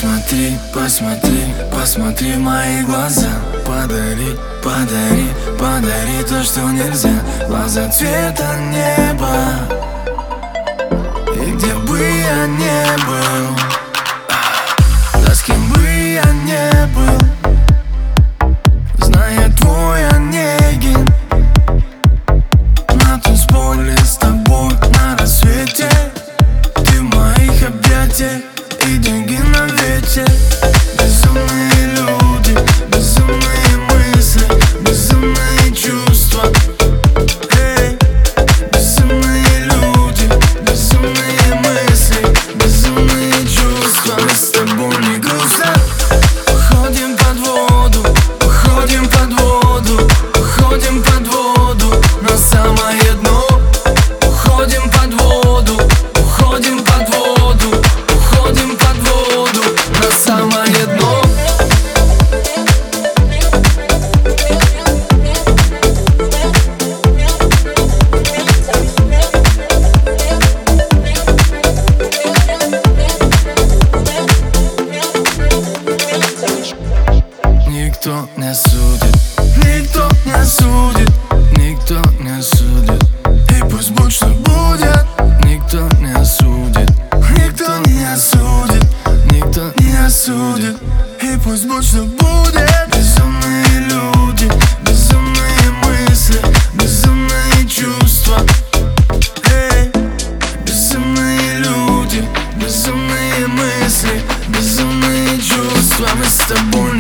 Посмотри, посмотри, посмотри в мои глаза. Подари, подари, подари то, что нельзя. Глаза цвета неба. И где бы я не был, да с кем бы я не был, зная твой Онегин, на танцполе с тобой на рассвете. Ты в моих объятиях и деньги на ветер. Безумные люди, безумные мысли, безумные чувства. Эй, безумные люди, безумные мысли, безумные чувства. Мы с тобой не грустно уходим под воду, уходим под воду, уходим под воду на самое дно. Уходим под воду, уходим под воду, уходим под воду на самое дно. Никто не судит, никто не судит, никто не судит. И пусть будь что будет, никто не осудит, никто не осудит, никто не осудит. И пусть будь что будет. Безумные люди, безумные мысли, безумные чувства. Эй, безумные люди, безумные мысли, безумные чувства. Мы с тобой